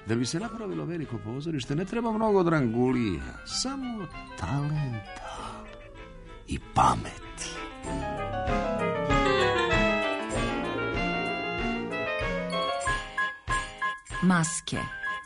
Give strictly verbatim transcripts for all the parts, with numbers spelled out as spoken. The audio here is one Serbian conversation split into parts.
Da bi se napravilo veliko pozorište ne treba mnogo drangulija, samo talenta i pameti. Maske.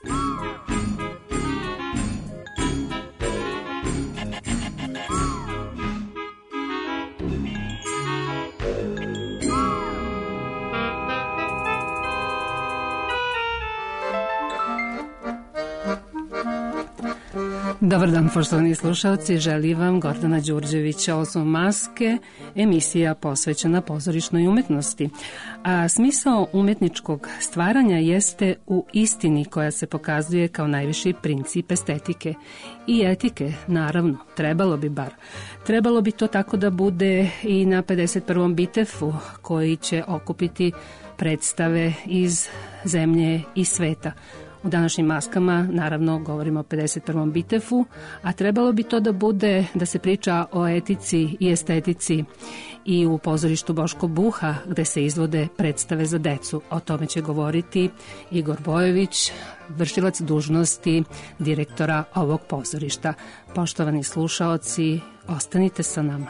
Dobar dan, poštovani slušalci, želim vam Gordana Đurđevića. Ovo su Maske, emisija posvećena pozorišnoj umetnosti. A smisao umetničkog stvaranja jeste u istini koja se pokazuje kao najviši princip estetike i etike, naravno, trebalo bi bar. Trebalo bi to tako da bude i na pedeset prvom Bitefu, koji će okupiti predstave iz zemlje i sveta. U današnjim Maskama, naravno, govorimo o pedeset prvom Bitefu, a trebalo bi to da bude, da se priča o etici i estetici i u pozorištu Boško Buha, gde se izvode predstave za decu. O tome će govoriti Igor Bojović, vršilac dužnosti direktora ovog pozorišta. Poštovani slušaoci, ostanite sa nama.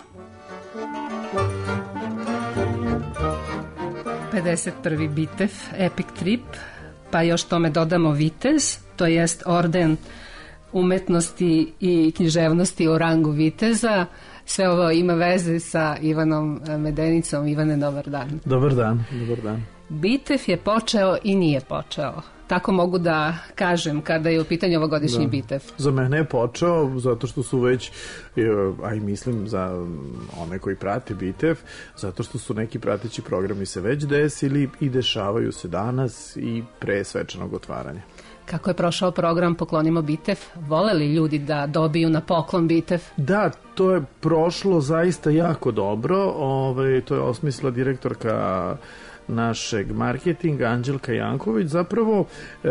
pedeset prvi Bitef, Epic Trip, pa još tome dodamo vitez, to jest orden umetnosti i književnosti u rangu viteza. Sve ovo ima veze sa Ivanom Medenicom. Ivane, dobar dan. Dobar dan, dobar dan. Bitef je počeo i nije počeo. Tako mogu da kažem kada je u pitanju ovogodišnji da. Bitef. Za mene je počeo zato što su već, a i mislim za one koji prate Bitef, zato što su neki prateći programi se već desili i dešavaju se danas i pre svečanog otvaranja. Kako je prošao program Poklonimo Bitef? Vole li ljudi da dobiju na poklon Bitef? Da, to je prošlo zaista jako dobro. Ove, to je osmislila direktorka našeg marketinga Anđelka Janković. Zapravo e,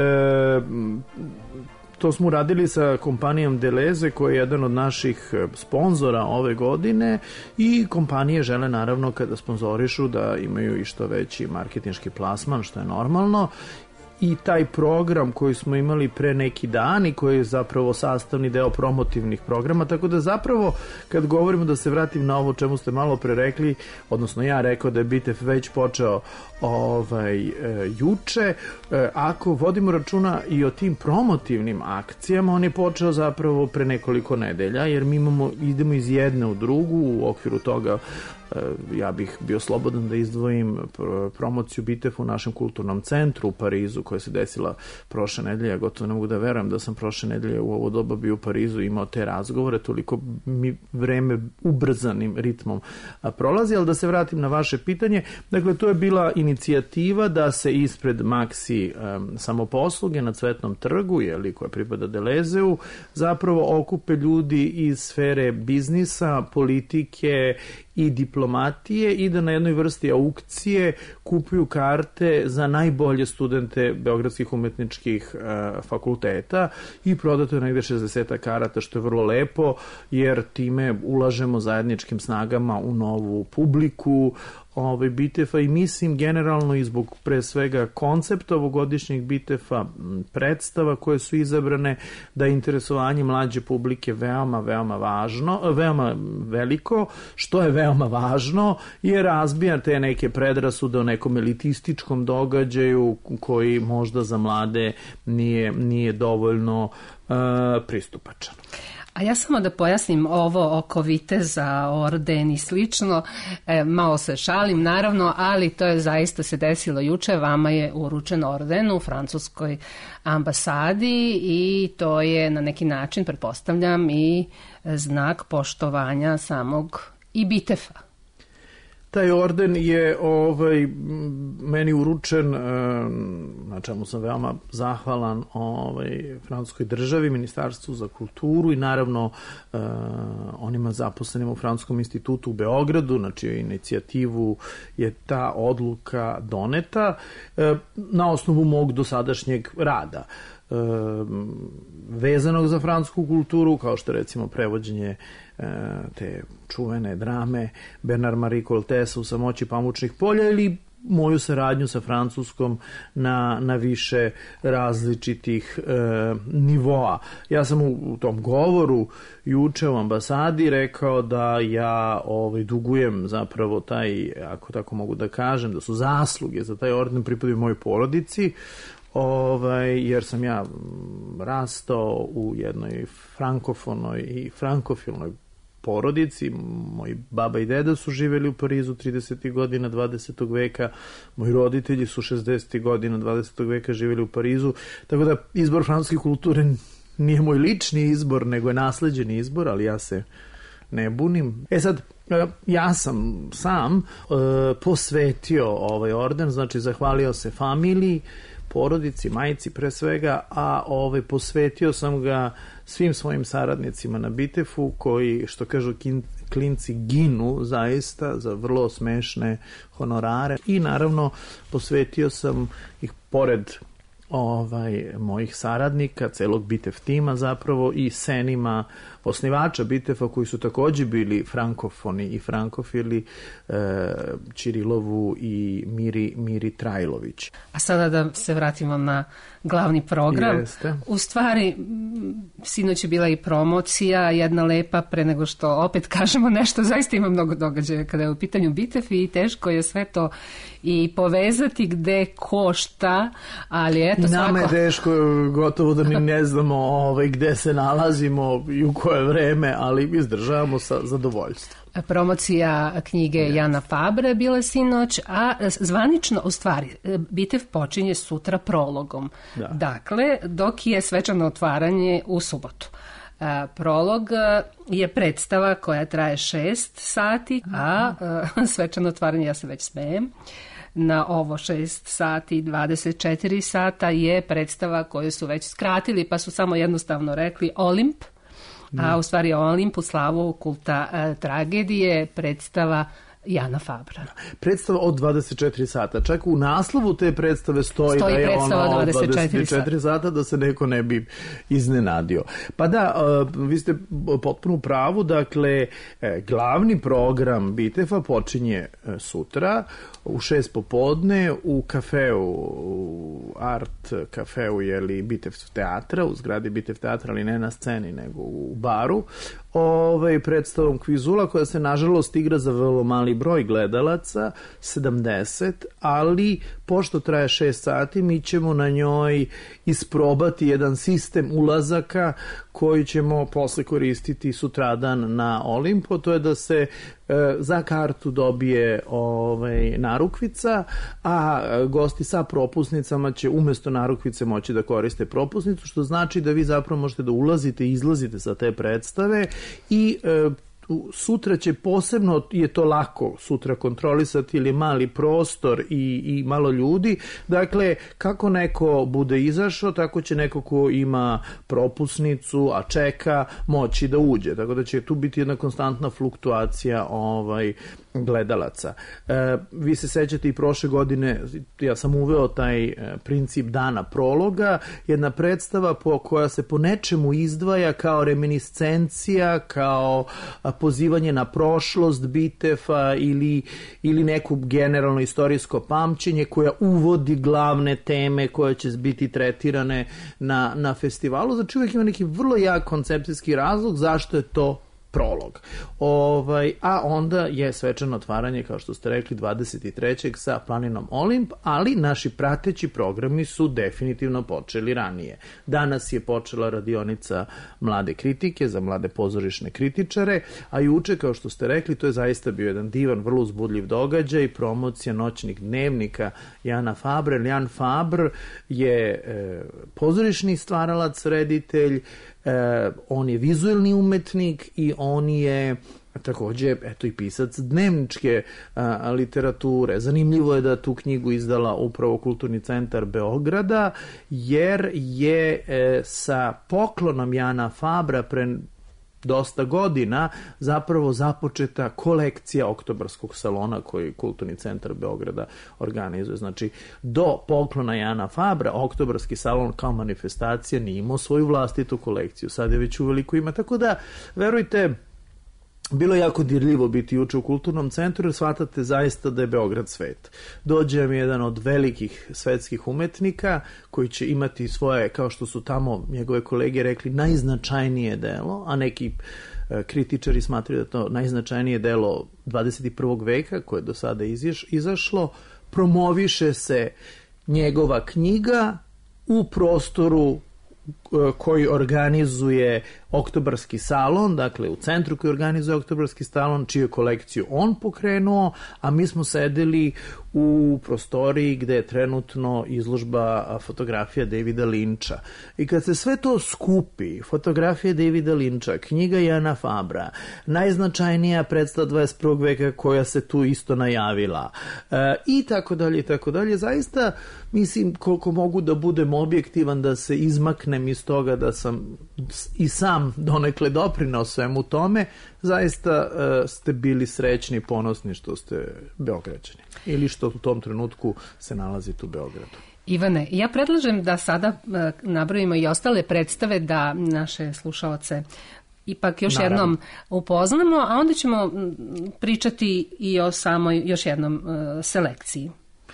to smo uradili sa kompanijom Deleze, koja je jedan od naših sponzora ove godine, i kompanije žele naravno kada sponzorišu da imaju i što veći marketinški plasman, što je normalno. I taj program koji smo imali pre neki dan i koji je zapravo sastavni deo promotivnih programa, tako da zapravo kad govorimo, da se vratim na ovo čemu ste malo pre rekli, odnosno ja rekao da je Bitef već počeo ovaj, e, juče, e, ako vodimo računa i o tim promotivnim akcijama, on je počeo zapravo pre nekoliko nedelja, jer mi imamo, idemo iz jedne u drugu. U okviru toga ja bih bio slobodan da izdvojim promociju Bitefa u našem kulturnom centru u Parizu, koja se desila prošle nedelje. Ja gotovo ne mogu da verujem da sam prošle nedelje u ovo doba bio u Parizu i imao te razgovore, toliko mi vreme ubrzanim ritmom prolazi. Ali da se vratim na vaše pitanje, dakle to je bila inicijativa da se ispred Maxi um, samoposluge na Cvetnom trgu, jeli, koja pripada Delezeu, zapravo okupe ljudi iz sfere biznisa, politike i diplomatije i da na jednoj vrsti aukcije kupuju karte za najbolje studente beogradskih umetničkih uh, fakulteta i prodato je negde šezdeset karata, što je vrlo lepo, jer time ulažemo zajedničkim snagama u novu publiku ovaj Bitefa i mislim generalno i zbog pre svega koncepta ovogodišnjeg Bitefa, predstava koje su izabrane, da je interesovanje mlađe publike veoma, veoma važno, veoma veliko, što je veoma važno jer razbija te neke predrasude o nekom elitističkom događaju koji možda za mlade nije, nije dovoljno uh, pristupačan. A ja samo da pojasnim ovo oko viteza, orden i slično, e, malo se šalim naravno, ali to je zaista se desilo juče. Vama je uručen orden u francuskoj ambasadi i to je na neki način, pretpostavljam, i znak poštovanja samog i Bitefa. Taj orden je ovaj, meni uručen, na čemu sam veoma zahvalan ovaj, francuskoj državi, Ministarstvu za kulturu i naravno eh, onima zaposlenima u Francuskom institutu u Beogradu, na čiju inicijativu je ta odluka doneta eh, na osnovu mog dosadašnjeg rada. E, vezanog za francusku kulturu, kao što recimo prevođenje e, te čuvene drame Bernard Marie Coltesa U samoći pamučnih polja ili moju saradnju sa Francuskom na, na više različitih e, nivoa. Ja sam u, u tom govoru juče u ambasadi rekao da ja ovaj, dugujem zapravo taj, ako tako mogu da kažem, da su zasluge za taj orden pripadaju mojoj porodici, ovaj, jer sam ja rastao u jednoj frankofonoj i frankofilnoj porodici. Moji baba i deda su živeli u Parizu tridesetih godina dvadesetog veka, moji roditelji su šezdesetih godina dvadesetog veka živeli u Parizu, tako da izbor francuske kulture nije moj lični izbor, nego je nasleđeni izbor, ali ja se ne bunim. E sad, ja sam sam e, posvetio ovaj orden, znači zahvalio se familiji, porodici, majici pre svega, a ovaj, posvetio sam ga svim svojim saradnicima na Bitefu koji, što kažu klinci, ginu zaista za vrlo smešne honorare i naravno posvetio sam ih pored ovaj, mojih saradnika, celog Bitef tima zapravo i senima osnivača Bitefa koji su takođe bili frankofoni i frankofili, e, Ćirilovu i Miri, Miri Trajlović. A sada da se vratimo na glavni program. Jeste. U stvari, sinoć je bila i promocija, jedna lepa, pre nego što opet kažemo nešto, zaista ima mnogo događaja kada je u pitanju Bitef i teško je sve to i povezati gde ko šta, ali eto svako... Nama je teško, gotovo da ni ne znamo ovaj, gde se nalazimo i u koje vreme, ali izdržavamo sa zadovoljstvom. Promocija knjige yes. Jana Fabre bila sinoć, a zvanično, u stvari, Bitef počinje sutra prologom. Da. Dakle, dok je svečano otvaranje u subotu. Prolog je predstava koja traje šest sati, a svečano otvaranje, ja se već smejem, na ovo šest sati i dvadeset četiri sata je predstava koju su već skratili, pa su samo jednostavno rekli Olimp, a u stvari Olimp u slavu kulta e, tragedije, predstava Jana Fabra. Predstava od dvadeset četiri sata. Čak u naslovu te predstave stoji, stoji da je ono od dvadeset četiri sata, da se neko ne bi iznenadio. Pa da, vi ste potpuno u pravu, dakle, glavni program Bitefa počinje sutra u šest popodne u kafeu, u art kafeu, jeli, Bitef teatra, u zgradi Bitef teatra, ali ne na sceni, nego u baru, ovaj, predstavom Kvizula, koja se nažalost igra za vrlo mali broj gledalaca, sedamdeset, ali pošto traje šest sati, mi ćemo na njoj isprobati jedan sistem ulazaka koji ćemo posle koristiti sutradan na Olimpo, to je da se e, za kartu dobije ovaj, narukvica, a gosti sa propusnicama će umesto narukvice moći da koriste propusnicu, što znači da vi zapravo možete da ulazite i izlazite sa te predstave i e, sutra će posebno, je to lako sutra kontrolisati, ili mali prostor i, i malo ljudi, dakle kako neko bude izašao, tako će neko ko ima propusnicu a čeka moći da uđe, tako da će tu biti jedna konstantna fluktuacija ovaj, gledalaca. E, vi se sećate i prošle godine, ja sam uveo taj e, princip dana prologa, jedna predstava po, koja se po nečemu izdvaja kao reminiscencija, kao a, pozivanje na prošlost Bitefa ili, ili neku generalno istorijsko pamćenje koja uvodi glavne teme koje će biti tretirane na, na festivalu. Znači uvijek ima neki vrlo jak koncepcijski razlog zašto je to prolog. Ovaj, a onda je svečano otvaranje, kao što ste rekli, dvadeset trećeg sa planinom Olimp, ali naši prateći programi su definitivno počeli ranije. Danas je počela radionica mlade kritike za mlade pozorišne kritičare, a juče, kao što ste rekli, to je zaista bio jedan divan, vrlo uzbudljiv događaj, promocija noćnih dnevnika Jana Fabre. Jan Fabr je e, pozorišni stvaralac, reditelj, E, on je vizuelni umetnik i on je takođe eto i pisac dnevničke a, literature. Zanimljivo je da tu knjigu izdala upravo Kulturni centar Beograda, jer je e, sa poklonom Jana Fabra pre dosta godina zapravo započeta kolekcija Oktobarskog salona koji Kulturni centar Beograda organizuje. Znači, do poklona Jana Fabra, Oktobarski salon kao manifestacija nije imao svoju vlastitu kolekciju. Sad je već uveliko ima. Tako da, verujte, bilo je jako dirljivo biti juče u kulturnom centru jer shvatate zaista da je Beograd svet. Dođe mi jedan od velikih svetskih umetnika koji će imati svoje, kao što su tamo njegove kolege rekli, najznačajnije delo, a neki kritičari smatraju da to najznačajnije delo dvadeset i prvog veka koje je do sada iziš, izašlo, promoviše se njegova knjiga u prostoru koji organizuje Oktobarski salon, dakle u centru koji organizuje Oktobarski salon, čiju kolekciju on pokrenuo, a mi smo sedeli u prostoriji gde je trenutno izložba fotografija Davida Linča. I kad se sve to skupi, fotografije Davida Linča, knjiga Jana Fabra, najznačajnija predstava dvadeset prvog veka koja se tu isto najavila, e, i tako dalje, i tako dalje, zaista mislim koliko mogu da budem objektivan, da se izmaknem iz toga da sam i sam donekle doprinao svemu tome, zaista uh, ste bili srećni i ponosni što ste Beograđani ili što u tom trenutku se nalazite u Beogradu. Ivane, ja predlažem da sada uh, nabrojimo i ostale predstave da naše slušaoce ipak još Naravno. jednom upoznamo, a onda ćemo pričati i o samoj još jednom uh, selekciji.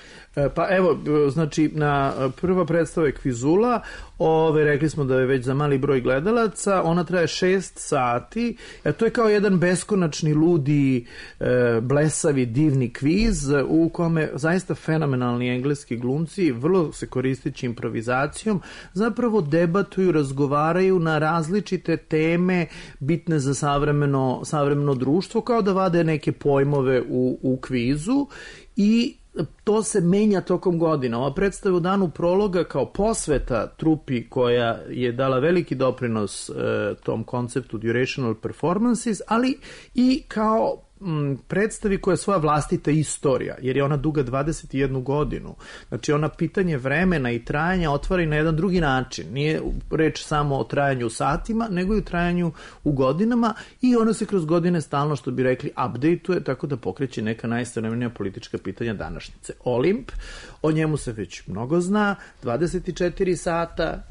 Pa evo, znači, na prva predstava je Kvizula, ove, rekli smo da je već za mali broj gledalaca, ona traje šest sati, e, to je kao jedan beskonačni, ludi, e, blesavi, divni kviz u kome zaista fenomenalni engleski glumci, vrlo se koristeći improvizacijom, zapravo debatuju, razgovaraju na različite teme bitne za savremeno, savremeno društvo, kao da vade neke pojmove u, u kvizu i to se menja tokom godina. Ova predstava u danu prologa kao posveta trupi koja je dala veliki doprinos e, tom konceptu durational performances, ali i kao m, predstavi koja je svoja vlastita istorija, jer je ona duga dvadeset jednu godinu. Znači ona pitanje vremena i trajanja otvara i na jedan drugi način. Nije reč samo o trajanju u satima, nego i o trajanju u godinama i ona se kroz godine stalno, što bi rekli, update-uje, tako da pokreće neka najsavremenija politička pitanja današnjice. Olimp, o njemu se već mnogo zna, dvadeset četiri sata,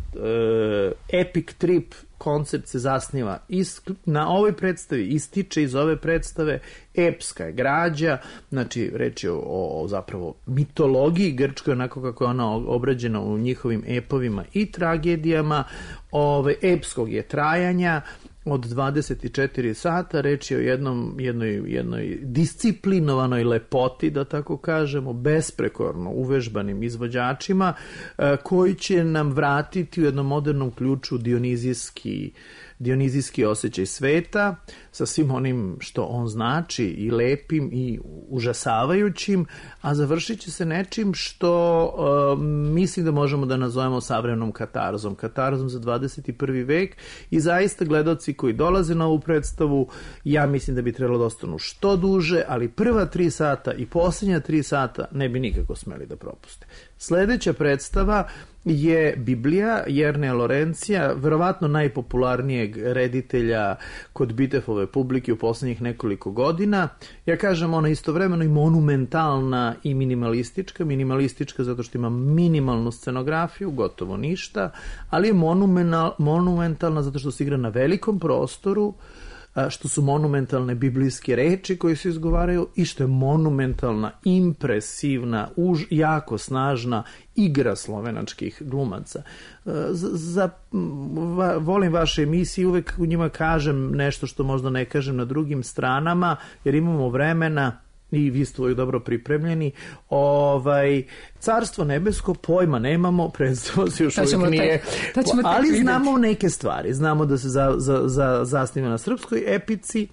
e, epic trip, koncept se zasniva na ovoj predstavi, ističe iz ove predstave, epska je građa, znači reč je o, o zapravo mitologiji grčkoj, onako kako je ona obrađena u njihovim epovima i tragedijama, ove, epskog je trajanja, od dvadeset četiri sata, reč je o jednom, jednoj, jednoj disciplinovanoj lepoti, da tako kažemo, besprekorno uvežbanim izvođačima, koji će nam vratiti u jednom modernom ključu dionizijski, dionizijski osjećaj sveta, sa svim onim što on znači, i lepim i užasavajućim, a završit će se nečim što uh, mislim da možemo da nazovemo savremenom katarzom. Katarzom za dvadeset prvi vek i zaista gledaoci koji dolaze na ovu predstavu, ja mislim da bi trebalo da ostanu što duže, ali prva tri sata i posljednja tri sata ne bi nikako smeli da propuste. Sledeća predstava je Biblija Jerneja Lorencija, verovatno najpopularnijeg reditelja kod Bitefove publike u poslednjih nekoliko godina. Ja kažem, ona istovremeno i monumentalna i minimalistička. Minimalistička zato što ima minimalnu scenografiju, gotovo ništa, ali je monumentalna zato što se igra na velikom prostoru, što su monumentalne biblijske reči koje se izgovaraju i što je monumentalna, impresivna, už, jako snažna igra slovenačkih glumaca. Za, za, va, volim vaše emisije, uvek u njima kažem nešto što možda ne kažem na drugim stranama, jer imamo vremena i vi ste uvijek dobro pripremljeni. Ovaj, Carstvo nebesko pojma nemamo, predstava se još uvijek nije, taj, ali znamo neke stvari. Znamo da se za, za, za, zasniva na srpskoj epici,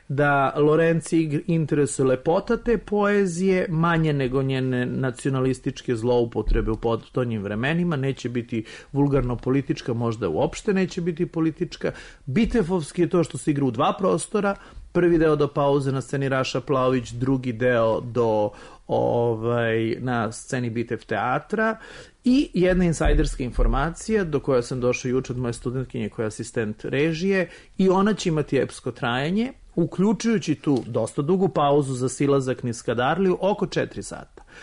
da Lorenci interesuje lepota te poezije, manje nego njene nacionalističke zloupotrebe u potonjim vremenima, neće biti vulgarno politička, možda uopšte neće biti politička. Bitefovski je to što se igra u dva prostora, prvi deo do pauze na sceni Raša Plaović, drugi deo do ovaj, na sceni Bitev teatra i jedna insajderska informacija do koja sam došao juče od moje studentkinje koja je asistent režije i ona će imati epsko trajanje, uključujući tu dosta dugu pauzu za silazak niz Skadarliju, oko četiri sata.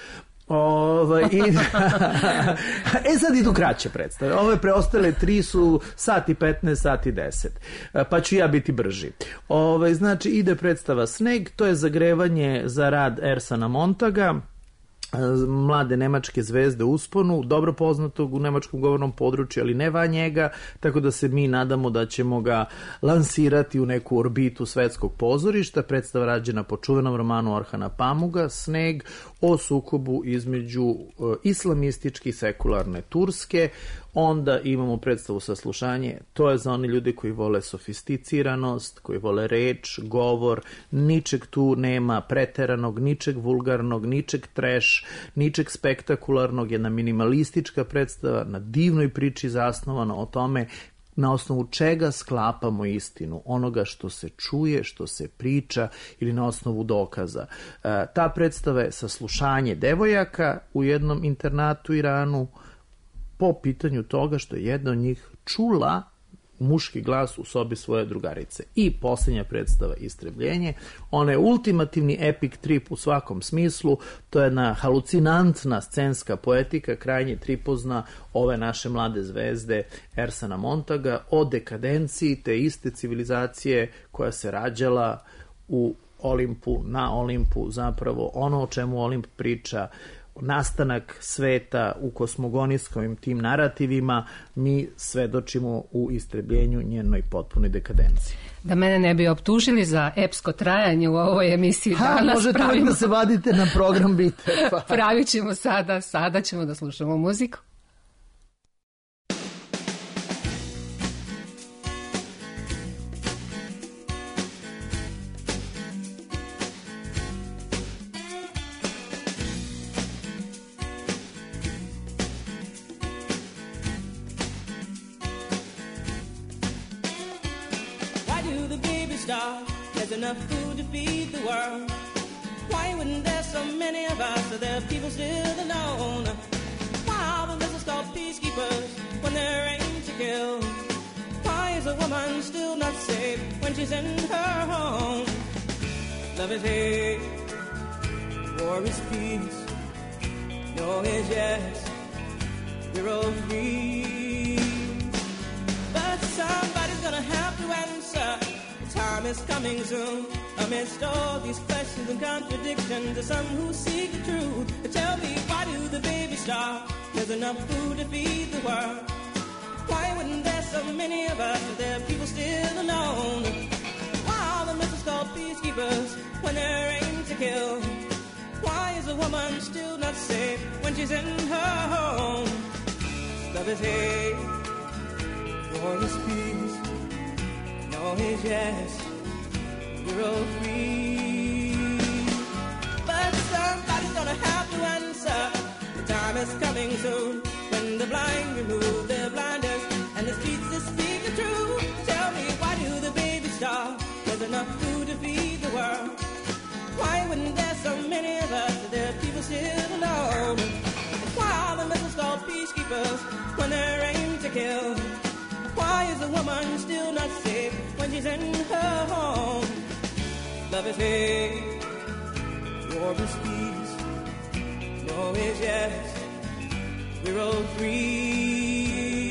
Ovaj, i, e sad idu kraće predstave. Ove preostale tri su sat i petnaest, sat i deset. Pa ću ja biti brži. Ovaj, znači ide predstava Sneg, to je zagrevanje za rad Ersana Montaga, mlade nemačke zvezde u usponu, dobro poznatog u nemačkom govornom području, ali ne van njega, tako da se mi nadamo da ćemo ga lansirati u neku orbitu svetskog pozorišta. Predstava rađena po čuvenom romanu Orhana Pamuga, Sneg, o sukobu između islamističke i sekularne Turske. Onda imamo predstavu Saslušanje, to je za one ljude koji vole sofisticiranost, koji vole reč, govor, ničeg tu nema preteranog, ničeg vulgarnog, ničeg trash, ničeg spektakularnog, jedna minimalistička predstava na divnoj priči zasnovana o tome na osnovu čega sklapamo istinu, onoga što se čuje, što se priča ili na osnovu dokaza. E, ta predstava je Saslušanje devojaka u jednom internatu u Iranu, po pitanju toga što je jedna od njih čula muški glas u sobi svoje drugarice. I posljednja predstava Istrebljenje. Ona je ultimativni epic trip u svakom smislu. To je jedna halucinantna scenska poetika, krajnje tripozna ove naše mlade zvezde Ersana Montaga o dekadenciji te iste civilizacije koja se rađala u Olimpu, na Olimpu, zapravo ono o čemu Olimp priča, nastanak sveta u kosmogonijskim tim narativima, mi svedočimo u Istrebljenju njenoj potpunoj dekadenciji. Da mene ne bi optužili za epsko trajanje u ovoj emisiji ha, danas možete pravimo... da se vadite na program Bite. Pa. Pravit ćemo sada, sada ćemo da slušamo muziku. Enough food to feed the world. Why wouldn't there so many of us, so there are people still alone? Why are the missiles called peacekeepers when they're aimed to kill? Why is a woman still not safe when she's in her home? Love is hate, war is peace. No is yes, we're all free. But somebody's gonna have to answer. Time is coming soon. Amidst all these questions and contradictions, there's some who seek the truth. Tell me, why do the babies starve? There's enough food to feed the world. Why wouldn't there so many of us, if there are people still alone? Why are the missiles called peacekeepers when they're aimed to kill? Why is a woman still not safe when she's in her home? Love is hate, war is peace. No is yes, we're all free. But somebody's gonna have to answer. The time is coming soon when the blind remove their blinders and the streets that speak the truth. Tell me, why do the babies starve? There's enough food to feed the world. Why wouldn't there so many of us, if there are people still alone? Why are the missiles called peacekeepers when they're aimed to kill? Why is a woman still not safe when she's in her home? Love is hate, war is peace. No is yes, we're all free.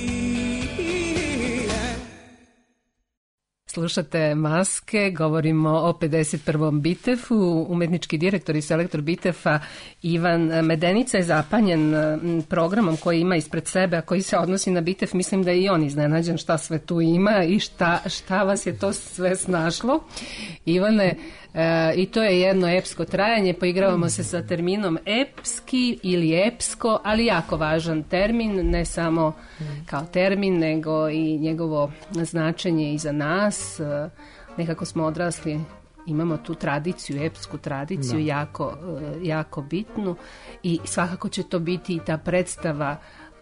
Slušate Maske, govorimo o pedeset prvom Bitefu. Umetnički direktor i selektor Bitefa Ivan Medenica je zapanjen programom koji ima ispred sebe, a koji se odnosi na Bitef. Mislim da je i on iznenađen šta sve tu ima i šta, šta vas je to sve snašlo. Ivane, e, i to je jedno epsko trajanje, poigravamo se sa terminom epski ili epsko, ali jako važan termin, ne samo kao termin, nego i njegovo značenje i za nas. Nekako smo odrasli, imamo tu tradiciju, epsku tradiciju, jako, jako bitnu i svakako će to biti i ta predstava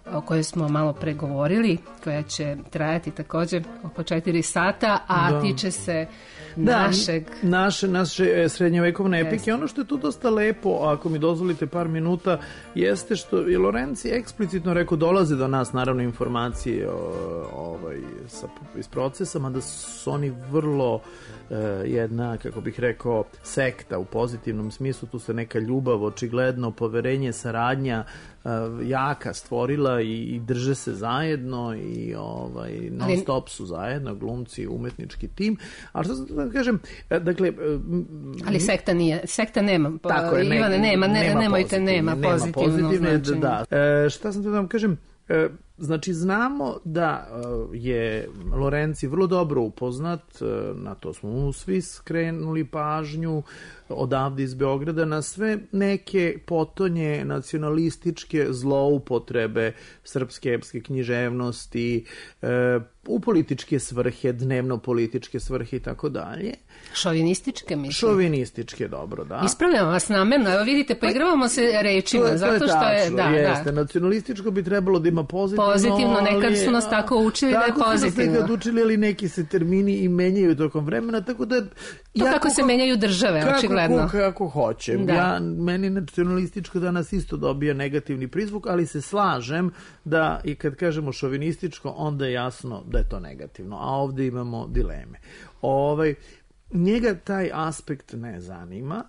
o kojoj smo malo pregovorili, koja će trajati također oko četiri sata, a da. tiče se da, našeg... naše, naše srednjovekovne epike. Yes. Ono što je tu dosta lepo, ako mi dozvolite par minuta, jeste što je Lorenzi eksplicitno rekao, dolaze do nas naravno informacije o, ovaj, sa, iz procesa, mada su oni vrlo uh, jedna, kako bih rekao, sekta u pozitivnom smislu, tu se neka ljubav, očigledno poverenje, saradnja uh, jaka stvorila i, i drže se zajedno i ovaj, non stop su zajedno, glumci, umetnički tim. Ali što sam da kažem, dakle... Ali sekta nije, sekta nema, tako je, ne, Ivane, nema, ne, nema nemojte, nema pozitivno, nema pozitivne, značenje. Da, e, šta sam to da vam kažem, e, znači znamo da je Lorenzi vrlo dobro upoznat, na to smo mu svi skrenuli pažnju, odavde iz Beograda, na sve neke potonje nacionalističke zloupotrebe srpske epske književnosti, e, u političke svrhe, dnevno političke svrhe i tako dalje. Šovinističke, mislim. Šovinističke, dobro, da. Ispravljamo vas namerno, evo vidite, poigravamo se rečima, to, zato to je što je... tačno, Da, jeste, da. nacionalističko bi trebalo da ima pozitivno, Pozitivno, ali, nekad su nas tako učili da je pozitivno. Tako su nas nekad učili, ali neki se termini i menjaju tokom vremena, tako da... To jako, kako se menjaju države, kako, očigledno. Kako, kako hoće. Da. Ja, meni nacionalističko danas isto dobija negativni prizvuk, ali se slažem da i kad kažemo šovinističko, onda je jasno da je to negativno, a ovdje imamo dileme. Ovaj, njega taj aspekt ne zanima,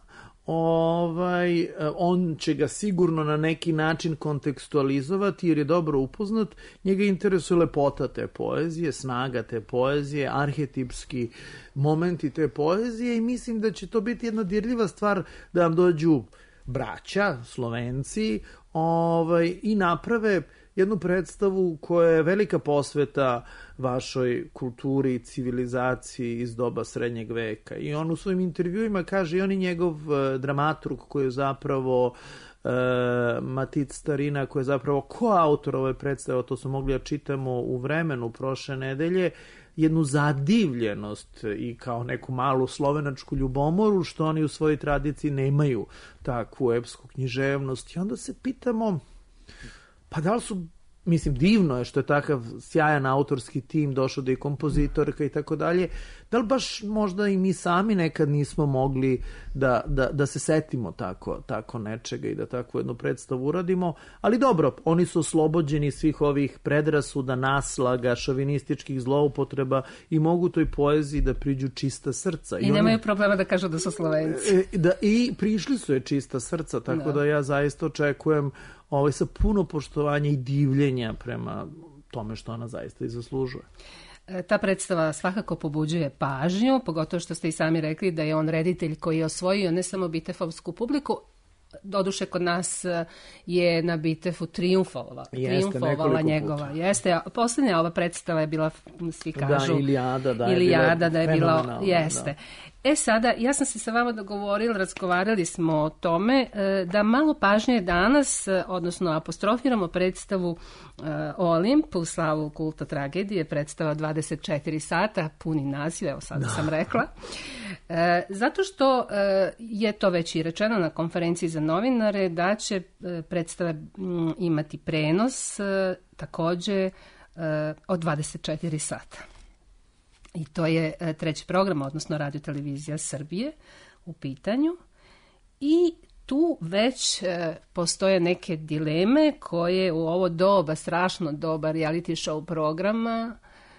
ovaj, on će ga sigurno na neki način kontekstualizovati jer je dobro upoznat, njega interesuje lepota te poezije, snaga te poezije, arhetipski momenti te poezije i mislim da će to biti jedna dirljiva stvar da vam dođu braća, Slovenci, ovaj, i naprave jednu predstavu koja je velika posveta vašoj kulturi i civilizaciji iz doba srednjeg veka. I on u svojim intervjuima kaže, i on i njegov uh, dramaturg koji je zapravo uh, Matic Starina, koji je zapravo koautor ove predstave, to smo mogli da čitamo u Vremenu prošle nedelje, jednu zadivljenost i kao neku malu slovenačku ljubomoru, što oni u svojoj tradiciji nemaju takvu epsku književnost. I onda se pitamo, pa da li su, mislim, divno je što je takav sjajan autorski tim došao da je kompozitorka i tako dalje, da li baš možda i mi sami nekad nismo mogli da, da, da se setimo tako, tako nečega i da takvu jednu predstavu uradimo, ali dobro, oni su oslobođeni svih ovih predrasuda, naslaga, šovinističkih zloupotreba i mogu toj poeziji da priđu čista srca. I, I nemaju oni, problema da kažu da su Slovenci. Da, I prišli su je čista srca, tako da, da ja zaista očekujem ovaj, sa puno poštovanja i divljenja prema tome što ona zaista i zaslužuje. Ta predstava svakako pobuđuje pažnju, pogotovo što ste i sami rekli da je on reditelj koji je osvojio ne samo bitefovsku publiku, doduše kod nas je na Bitefu triumfovala, triumfovala njegova. Puta. Jeste, posljednja ova predstava je bila, svi kažu, da, Ilijada, da, Ilijada, je da je bila, jeste. Da. E sada, ja sam se sa vama dogovorila, razgovarali smo o tome, da malo pažnje danas, odnosno apostrofiramo predstavu o Olimpu, slavu kulta tragedije, predstava dvadeset četiri sata, puni naziv, evo sada da. sam rekla. Zato što je to već i rečeno na konferenciji za novinare, da će predstava imati prenos također od dvadeset četiri sata. I to je treći program, odnosno Radio Televizija Srbije u pitanju. I tu već e, postoje neke dileme koje u ovo doba, strašno doba reality show programa,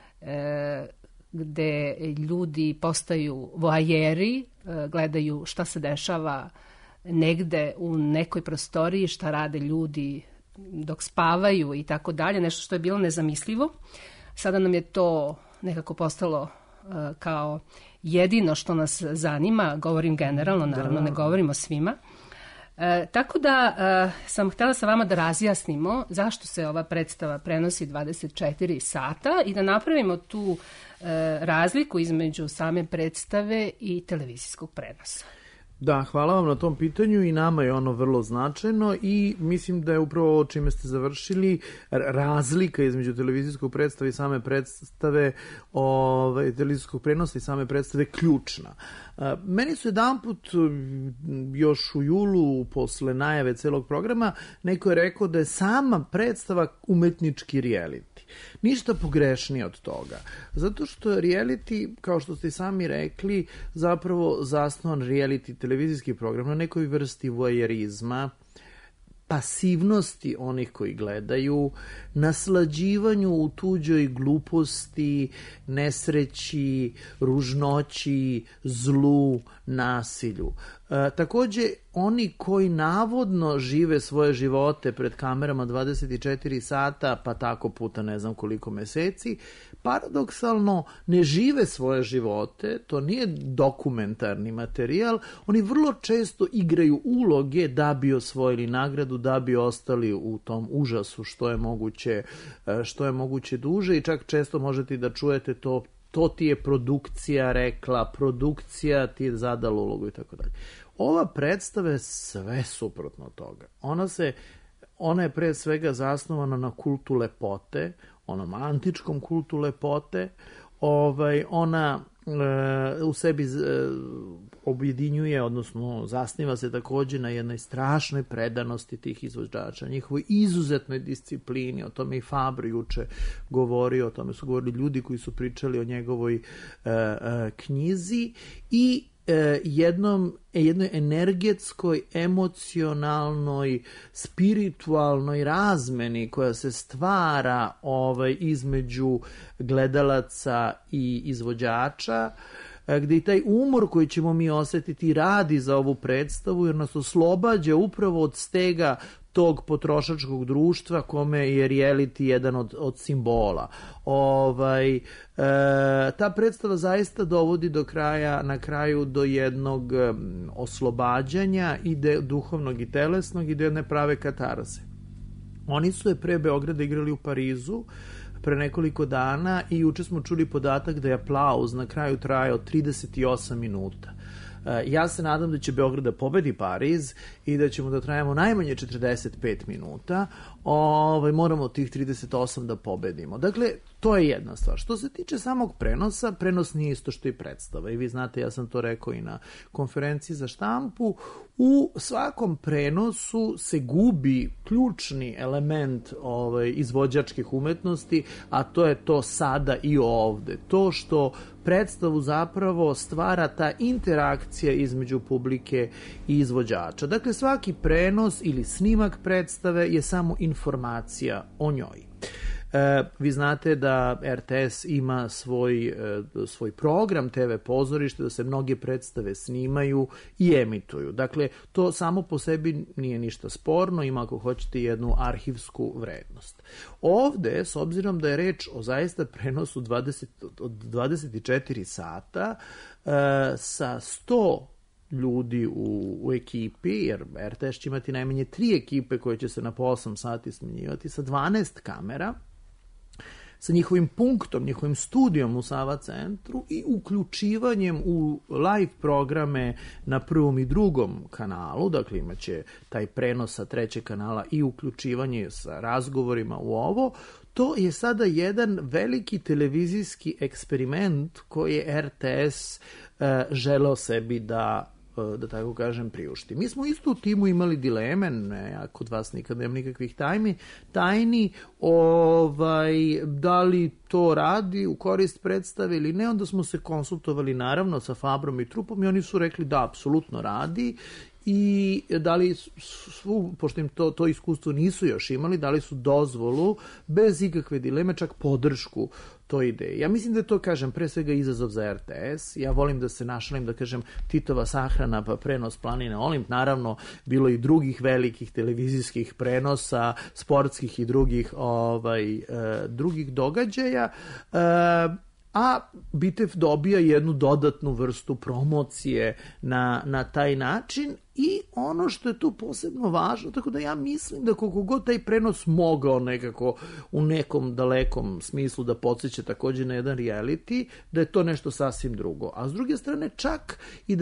e, gde ljudi postaju voajeri, e, gledaju šta se dešava negde u nekoj prostoriji, šta rade ljudi dok spavaju i tako dalje, nešto što je bilo nezamislivo. Sada nam je to nekako postalo uh, kao jedino što nas zanima, govorim generalno, naravno ne govorimo svima. E, tako da e, sam htjela sa vama da razjasnimo zašto se ova predstava prenosi dvadeset četiri sata i da napravimo tu e, razliku između same predstave i televizijskog prenosa. Da, hvala vam na tom pitanju i nama je ono vrlo značajno i mislim da je upravo ovo čime ste završili razlika između televizijskog predstave i same predstave, ovaj, televizijskog prenosa i same predstave ključna. Meni su jedanput još u julu posle najave celog programa neko je rekao da je sama predstava umetnički reality. Ništa pogrešnije od toga. Zato što je reality, kao što ste sami rekli, zapravo zasnovan reality televizijski program na nekoj vrsti voajerizma, pasivnosti onih koji gledaju, naslađivanju u tuđoj gluposti, nesreći, ružnoći, zlu, nasilju. E, takođe, oni koji navodno žive svoje živote pred kamerama dvadeset četiri sata, pa tako puta ne znam koliko meseci, paradoksalno ne žive svoje živote, to nije dokumentarni materijal, oni vrlo često igraju uloge da bi osvojili nagradu, da bi ostali u tom užasu što je moguće, što je moguće duže i čak često možete da čujete to, to ti je produkcija rekla, produkcija ti je zadala ulogu i tako dalje. Ova predstava je sve suprotno toga. Ona se, ona je pre svega zasnovana na kultu lepote, onom antičkom kultu lepote, ovaj, ona e, u sebi e, objedinjuje, odnosno zasniva se takođe na jednoj strašnoj predanosti tih izvođača, njihovoj izuzetnoj disciplini, o tome i Fabro juče govorio, o tome su govorili ljudi koji su pričali o njegovoj e, e, knjizi i jednom, jednoj energetskoj, emocionalnoj, spiritualnoj razmeni koja se stvara ovaj, između gledalaca i izvođača, gde i taj umor koji ćemo mi osetiti radi za ovu predstavu, jer nas oslobađa upravo od stega tog potrošačkog društva kome je reality jedan od, od simbola. Ovaj, e, ta predstava zaista dovodi do kraja, na kraju do jednog oslobađanja i de, duhovnog i telesnog i do jedne prave katarze. Oni su je pre Beograda igrali u Parizu pre nekoliko dana i juče smo čuli podatak da je aplauz na kraju trajao trideset osam minuta. Ja se nadam da će Beograd da pobedi Pariz i da ćemo da trajamo najmanje četrdeset pet minuta. Ovaj, moramo tih trideset osam da pobedimo. Dakle, to je jedna stvar. Što se tiče samog prenosa, prenos nije isto što i predstava. I vi znate, ja sam to rekao i na konferenciji za štampu. U svakom prenosu se gubi ključni element ovaj, izvođačkih umetnosti, a to je to sada i ovde. To što predstavu zapravo stvara ta interakcija između publike i izvođača. Dakle, svaki prenos ili snimak predstave je samo informacija o njoj. E, vi znate da R T S ima svoj, e, svoj program te ve pozorište, da se mnoge predstave snimaju i emituju. Dakle, to samo po sebi nije ništa sporno, ima ako hoćete jednu arhivsku vrednost. Ovde, s obzirom da je reč o zaista prenosu dvadeset, od dvadeset četiri sata, e, sa sto ljudi u, u ekipi, jer R T S će imati najmanje tri ekipe koje će se na po osam sati smenjivati, sa dvanaest kamera, sa njihovim punktom, njihovim studijom u Sava centru i uključivanjem u live programe na prvom i drugom kanalu, dakle imaće taj prenos sa trećeg kanala i uključivanje sa razgovorima u ovo, to je sada jedan veliki televizijski eksperiment koji je R T S e, želeo sebi da da tako kažem, priušti. Mi smo isto u timu imali dileme, ne, ja kod vas nikad nemam nikakvih tajni, tajni, ovaj, da li to radi u korist predstave ili ne, onda smo se konsultovali naravno sa Fabrom i Trupom i oni su rekli da, apsolutno radi i da li su, pošto im to, to iskustvo nisu još imali, dali su dozvolu bez ikakve dileme, čak podršku toj ideji. Ja mislim da je to, kažem, pre svega izazov za R T S. Ja volim da se našalim, da kažem, Titova sahrana pa prenos Planine Olimp. Naravno, bilo i drugih velikih televizijskih prenosa, sportskih i drugih, ovaj, e, drugih događaja. E, a Bitev dobija jednu dodatnu vrstu promocije na, na taj način i ono što je tu posebno važno, tako da ja mislim da koliko god taj prenos mogao nekako u nekom dalekom smislu da podsjeća takođe na jedan reality, da je to nešto sasvim drugo. A s druge strane čak i da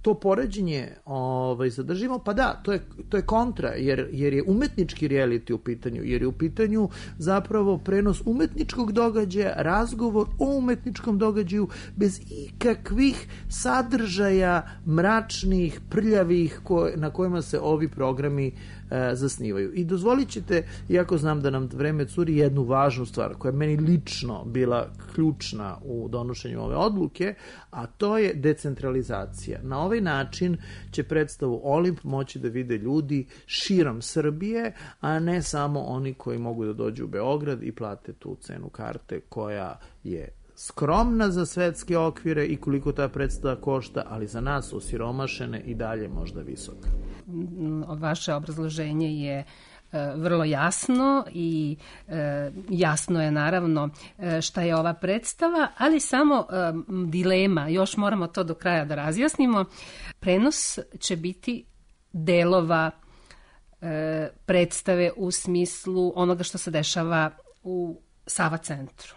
to poređenje ovaj, zadržimo, pa da, to je, to je kontra, jer, jer je umetnički reality u pitanju, jer je u pitanju zapravo prenos umetničkog događaja, razgovor o umetničkom događaju bez ikakvih sadržaja mračnih, prljavih koje, na kojima se ovi programi e, zasnivaju. I dozvolit ćete, iako znam da nam vreme curi, jednu važnu stvar koja je meni lično bila ključna u donošenju ove odluke, a to je decentralizacija. Na ovaj način će predstavu Olimp moći da vide ljudi širom Srbije, a ne samo oni koji mogu da dođu u Beograd i plate tu cenu karte koja je skromna za svetske okvire i koliko ta predstava košta, ali za nas osiromašene i dalje možda visoka. Vaše obrazloženje je vrlo jasno i e, jasno je naravno šta je ova predstava, ali samo e, dilema, još moramo to do kraja da razjasnimo. Prenos će biti delova e, predstave u smislu onoga što se dešava u Sava centru.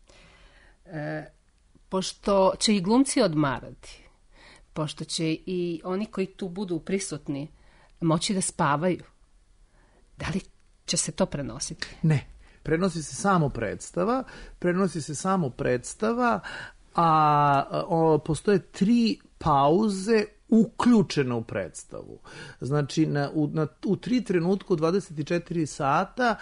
E, pošto će i glumci odmarati, pošto će i oni koji tu budu prisutni moći da spavaju, da li će se to prenositi? Ne, prenosi se samo predstava, prenosi se samo predstava, a o, postoje tri pauze uključena u predstavu. Znači, na, u, na, u tri trenutku, dvadeset četiri sata,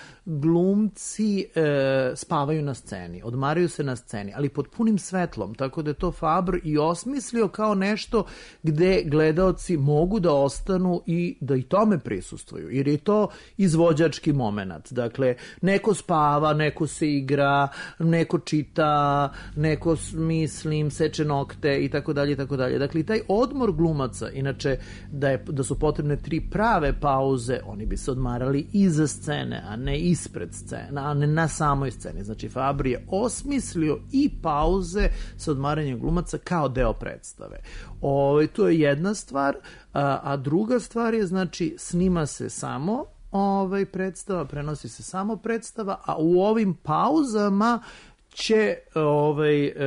glumci e, spavaju na sceni, odmaraju se na sceni, ali pod punim svetlom, tako da je to Fabr i osmislio kao nešto gde gledaoci mogu da ostanu i da i tome prisustvuju, jer je to izvođački moment. Dakle, neko spava, neko se igra, neko čita, neko, mislim, seče nokte i tako dalje i tako dalje. Dakle, taj odmor gluma, inače da, je, da su potrebne tri prave pauze, oni bi se odmarali iza scene, a ne ispred scene, a ne na samoj sceni. Znači, Fabr je osmislio i pauze sa odmaranjem glumaca kao deo predstave. O, to je jedna stvar, a, a druga stvar je, znači, snima se samo ovaj, predstava, prenosi se samo predstava, a u ovim pauzama će ovaj, e,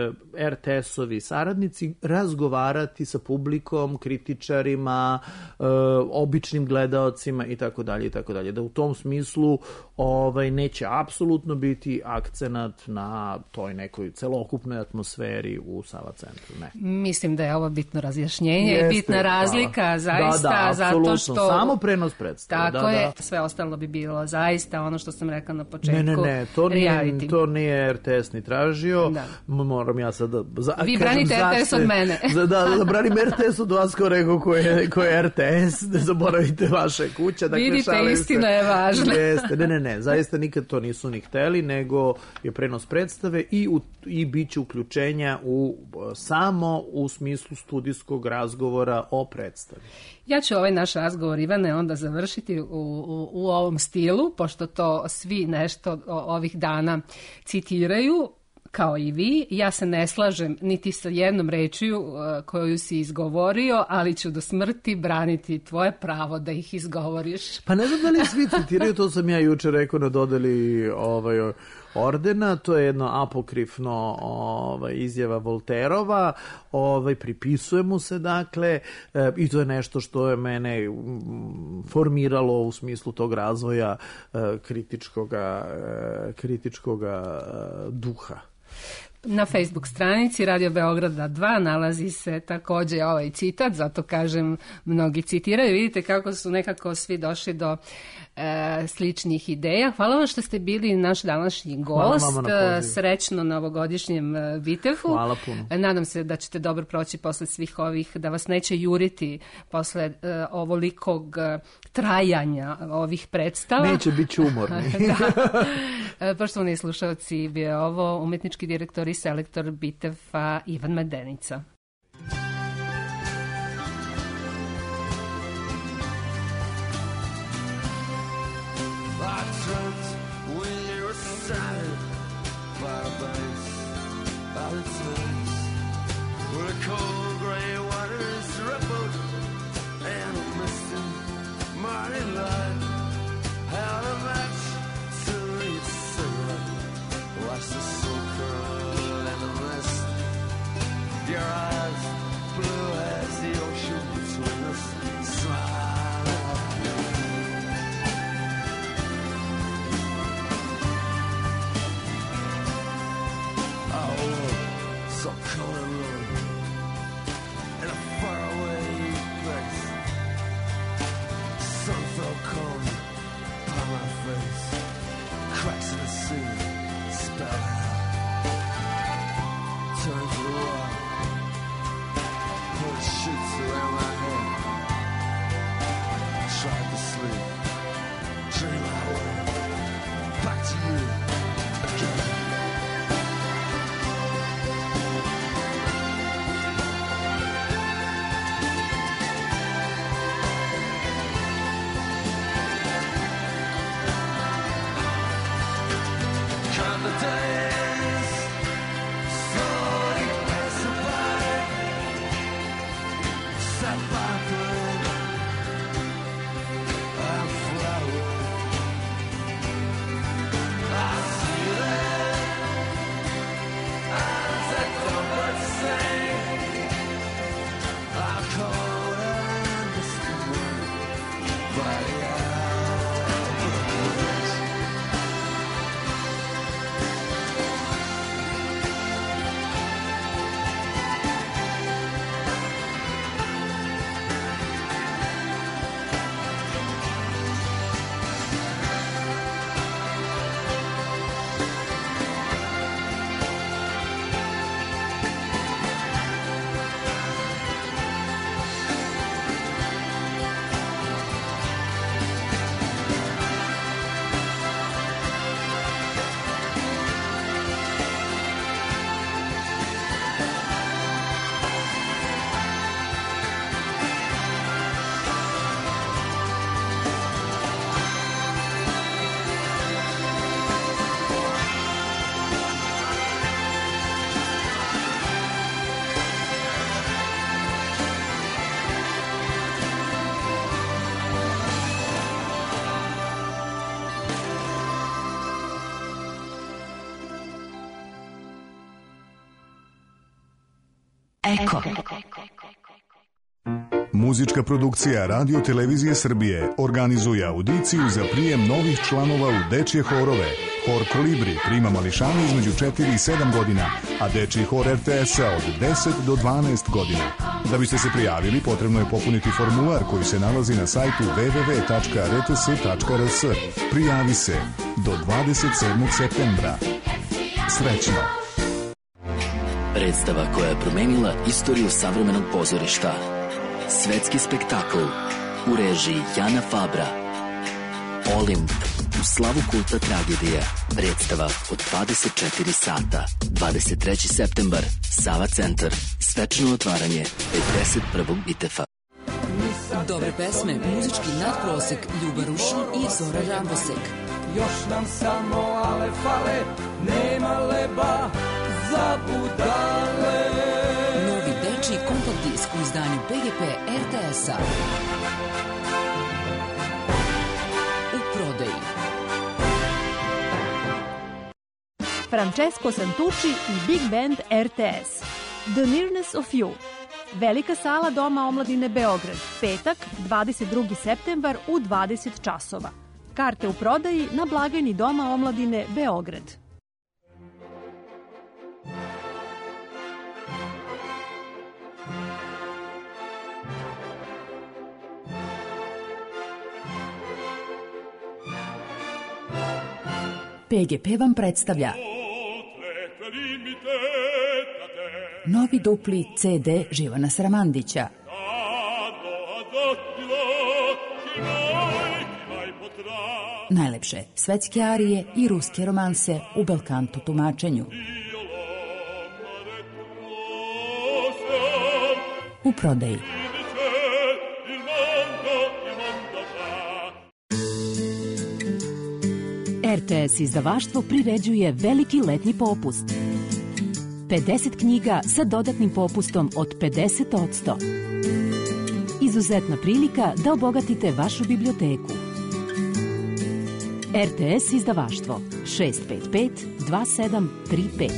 er te es-ovi saradnici razgovarati sa publikom, kritičarima, e, običnim gledaocima i tako dalje i tako dalje. Da u tom smislu ovaj, neće apsolutno biti akcenat na toj nekoj celokupnoj atmosferi u Sava centru. Ne. Mislim da je ovo bitno razjašnjenje i bitna razlika, hvala. Zaista, da, da, zato što... Samo prenos predstave. Tako da, je, da. Sve ostalo bi bilo zaista ono što sam rekla na početku. Ne, ne, ne, to nije, reality. to nije er te es ni tražio. Da. Moram ja sad da... Za, Vi branite er te es od mene. Da, da, da branim er te es od vas kao rekao ko je, ko je er te es, ne zaboravite vaše kuće. Dakle, vidite, istina je važna. Jeste, ne, ne, ne, zaista nikad to nisu ni hteli, nego je prenos predstave i, u, i bit će uključenja u, samo u smislu studijskog razgovora o predstavi. Ja ću ovaj naš razgovor, Ivane, onda završiti u, u, u ovom stilu, pošto to svi nešto ovih dana citiraju, kao i vi. Ja se ne slažem niti sa jednom rečju uh, koju si izgovorio, ali ću do smrti braniti tvoje pravo da ih izgovoriš. Pa ne znam da li svi citiraju, to sam ja juče rekao na dodeli ovaj, ordena, to je jedno apokrifno ovaj, izjava Volterova, ovaj, pripisuje mu se, dakle, e, i to je nešto što je mene formiralo u smislu tog razvoja e, kritičkoga, e, kritičkoga e, duha. Na Facebook stranici Radio Beograda dva nalazi se takođe ovaj citat, zato kažem mnogi citiraju. Vidite kako su nekako svi došli do e, sličnih ideja. Hvala vam što ste bili naš današnji gost. Na srećno na ovogodišnjem Vitefu. Hvala puno. Nadam se da ćete dobro proći posle svih ovih, da vas neće juriti posle e, ovolikog trajanja ovih predstava. Neće biti umorni. Da. Poštovani slušalci, bio je ovo umetnički direktor i selektor Bitefa Ivan Medenica. Your eyes blue as the Eko. Muzička produkcija Radio Televizije Srbije organizuje audiciju za prijem novih članova u dečje horove. Hor Kolibri prima mališane između četiri i sedam godina, a dečji hor er te es-a od deset do dvanaest godina. Da biste se prijavili, potrebno je popuniti formular koji se nalazi na sajtu w w w tačka r t s tačka r s. Prijavi se do dvadeset sedmog septembra. Srećno! Predstava koja je promenila istoriju savremenog pozorišta. Svetski spektakl u režiji Jana Fabra. Olimp u slavu kulta tragedije. Predstava od dvadeset četiri sata. dvadeset treći septembar. Sava centar. Svečano otvaranje pedeset prvog Bitefa. Dobre pesme, muzički nadprosek, Ljuba Rušin i Zora Rambosek. Još nam samo ale fale, nema leba za budale. Novi dečiji kompakt disk u izdanju be ge pe er te es-a. U prodaji. Francesco Santucci i Big Band er te es. The Nearness of You. Velika sala Doma omladine Beograd. Petak, dvadeset drugi septembar u dvadeset časova. Karte u prodaji na blagajni Doma omladine Beograd. pe ge pe vam predstavlja novi dupli ce de Živana Sramandića. Najlepše svetske arije i ruske romanse u belkanto tumačenju. U prodaji. er te es izdavaštvo priređuje veliki letnji popust. pedeset knjiga sa dodatnim popustom od pedeset posto. Izuzetna prilika da obogatite vašu biblioteku. er te es izdavaštvo šest pet pet dva sedam tri pet.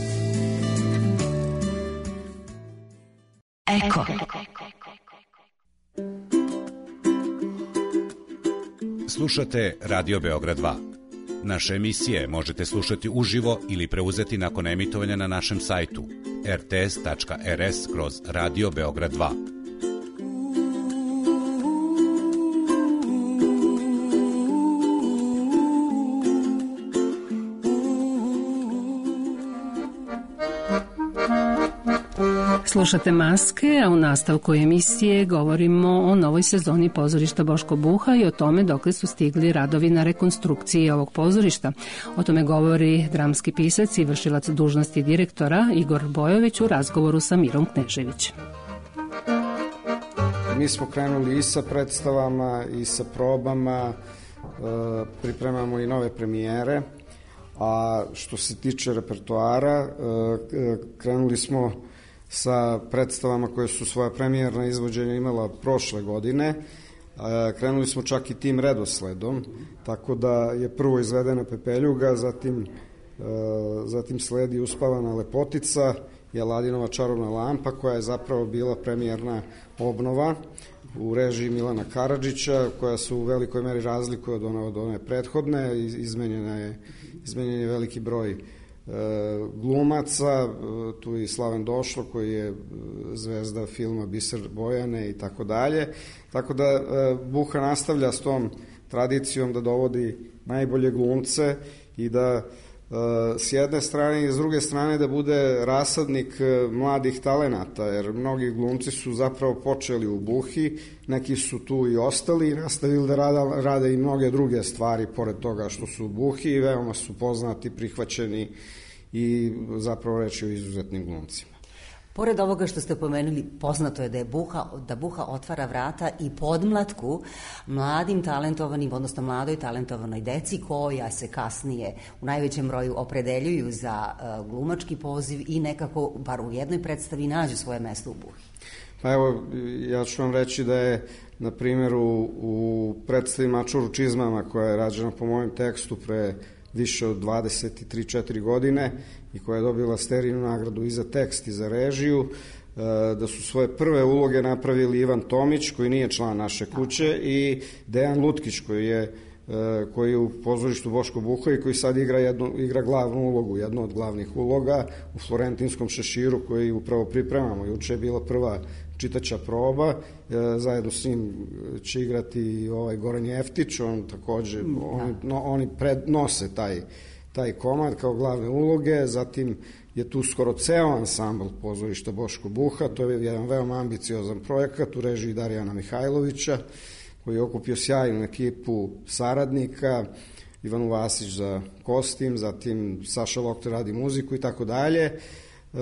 Eko. Slušate Radio Beograd dva. Naše emisije možete slušati uživo ili preuzeti nakon emitovanja na našem sajtu er te es tačka er es kroz Radio Beograd dva. Slušate Maske, a u nastavku emisije govorimo o novoj sezoni pozorišta Boško Buha i o tome dokle su stigli radovi na rekonstrukciji ovog pozorišta. O tome govori dramski pisac i vršilac dužnosti direktora Igor Bojović u razgovoru sa Mirom Knežević. Mi smo krenuli i sa predstavama i sa probama, pripremamo i nove premijere, a što se tiče repertoara, krenuli smo sa predstavama koje su svoja premijerna izvođenja imala prošle godine. Krenuli smo čak i tim redosledom, tako da je prvo izvedena Pepeljuga, zatim, zatim sledi Uspavana lepotica i Aladinova čarobna lampa, koja je zapravo bila premijerna obnova u režiji Milana Karadžića, koja se u velikoj meri razlikuje od one, od one prethodne. Izmenjena je, izmenjen je veliki broj glumaca, tu i Slaven Došlo koji je zvezda filma Biser Bojane i tako dalje. Tako da Buha nastavlja s tom tradicijom da dovodi najbolje glumce i da s jedne strane i s druge strane da bude rasadnik mladih talenata, jer mnogi glumci su zapravo počeli u Buhi, neki su tu i ostali i nastavili da rada, rade i mnoge druge stvari pored toga što su u Buhi i veoma su poznati, prihvaćeni i zapravo reći o izuzetnim glumcima. Pored ovoga što ste pomenuli, poznato je da je Buha, da Buha otvara vrata i podmlatku mladim talentovanim, odnosno mladoj talentovanoj deci koja se kasnije u najvećem broju opredeljuju za uh, glumački poziv i nekako, bar u jednoj predstavi, nađu svoje mesto u Buhi. Pa evo, ja ću vam reći da je, na primjer, u, u predstavi Mačur u čizmama, koja je rađena po mojem tekstu pre više od dvadeset tri četiri godine i koja je dobila Sterinu nagradu i za tekst i za režiju, da su svoje prve uloge napravili Ivan Tomić, koji nije član naše kuće, i Dejan Lutkić, koji je, koji je u pozorištu Boško Buha i koji sad igra, jednu, igra glavnu ulogu, jednu od glavnih uloga u Florentinskom šeširu koji upravo pripremamo. Juče je bila prva čitača proba, zajedno s njim će igrati i ovaj Goran Jeftić, on takođe, oni, no, oni prednose taj, taj komad kao glavne uloge, zatim je tu skoro ceo ansambl pozorišta Boško Buha, to je jedan veoma ambiciozan projekat u režiji Darijana Mihajlovića, koji je okupio sjajnu ekipu saradnika, Ivanu Vasić za kostim, zatim Saša Lokter radi muziku i tako dalje. E,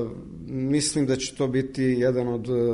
mislim da će to biti jedan od e,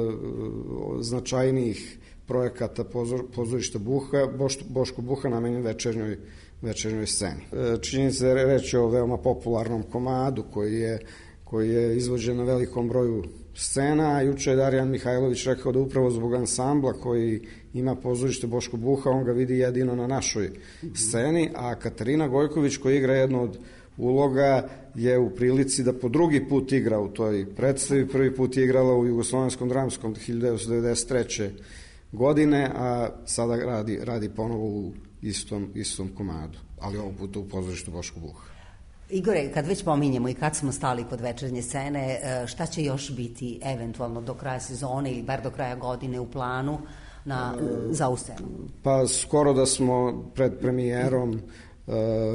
značajnijih projekata pozor, pozorišta Buha, Boš, Boško Buha namenjen večernjoj, večernjoj sceni. E, činjenica da je reč o veoma popularnom komadu koji je, koji je izvođen na velikom broju scena, a juče je Darijan Mihajlović rekao da upravo zbog ansambla koji ima pozorište Boško Buha, on ga vidi jedino na našoj sceni, a Katarina Gojković, koja igra jednu od uloga, je u prilici da po drugi put igra u toj predstavi. Prvi put je igrala u Jugoslovenskom dramskom hiljadu devetsto devedeset treće godine, a sada radi, radi ponovo u istom, istom komadu, ali ovog puta u pozorištu Boško Buha. Igore, kad već pominjemo i kad smo stali kod večernje scene, šta će još biti eventualno do kraja sezone ili bar do kraja godine u planu na, za ovu scenu? Pa skoro da smo pred premijerom uh,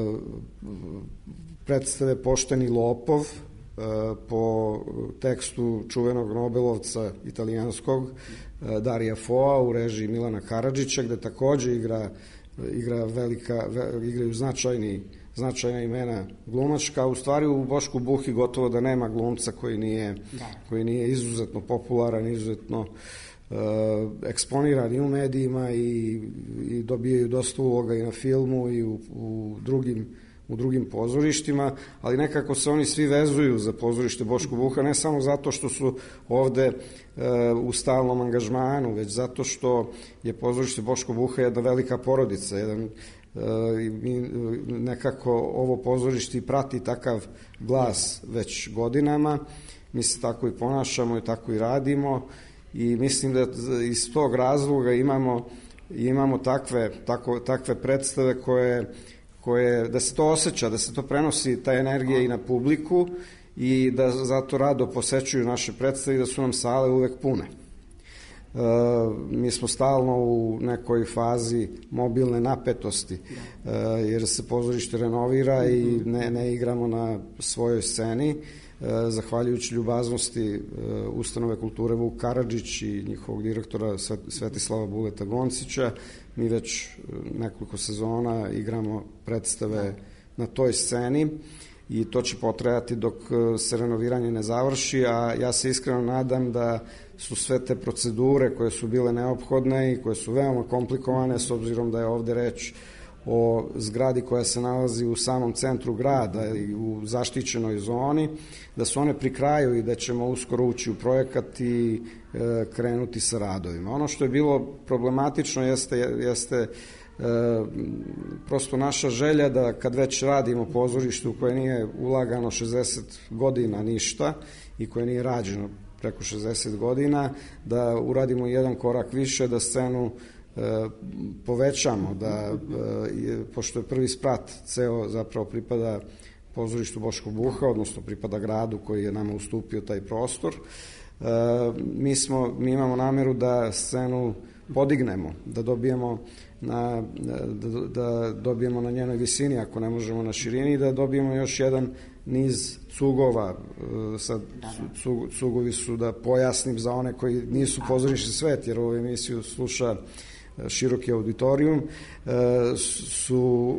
predstave Pošteni lopov uh, po tekstu čuvenog Nobelovca italijanskog uh, Darija Foa u režiji Milana Karadžića, gde takođe igra, igra velika, ve, igraju značajni značajna imena glumačka. U stvari u Bošku Buhi gotovo da nema glumca koji nije, da. koji nije izuzetno popularan, izuzetno uh, eksponiran i u medijima i, i dobijaju dosta uloga i na filmu i u, u, drugim, u drugim pozorištima, ali nekako se oni svi vezuju za pozorište Boško Buha, ne samo zato što su ovde uh, u stalnom angažmanu, već zato što je pozorište Boško Buha jedna velika porodica, jedan i mi nekako ovo pozorište prati takav glas već godinama, mi se tako i ponašamo i tako i radimo i mislim da iz tog razloga imamo, imamo takve, tako, takve predstave koje, koje, da se to osjeća, da se to prenosi, ta energija i na publiku i da zato rado posećuju naše predstave i da su nam sale uvek pune. Uh, mi smo stalno u nekoj fazi mobilne napetosti, uh, jer se pozorište renovira i ne, ne igramo na svojoj sceni. Uh, zahvaljujući ljubaznosti uh, Ustanove kulture Vuk Karadžić i njihovog direktora Svetislava Buleta Goncića, mi već nekoliko sezona igramo predstave na toj sceni i to će potrajati dok se renoviranje ne završi, a ja se iskreno nadam da su sve te procedure koje su bile neophodne i koje su veoma komplikovane, s obzirom da je ovde reč o zgradi koja se nalazi u samom centru grada i u zaštićenoj zoni, da su one pri kraju i da ćemo uskoro ući u projekat i e, krenuti sa radovima. Ono što je bilo problematično jeste, jeste e, prosto naša želja da kad već radimo pozorište u koje nije ulagano šezdeset godina ništa i koje nije rađeno preko šezdeset godina, da uradimo jedan korak više, da scenu e, povećamo, da, e, pošto je prvi sprat ceo zapravo pripada pozorištu Boško Buha, odnosno pripada gradu koji je nama ustupio taj prostor. E, mi, smo, mi imamo nameru da scenu podignemo, da dobijemo na, da, da dobijemo na njenoj visini, ako ne možemo na širini, da dobijemo još jedan niz cugova. Sad, cug, cugovi su, da pojasnim za one koji nisu pozorišni svet, jer ovu emisiju sluša široki auditorijum, su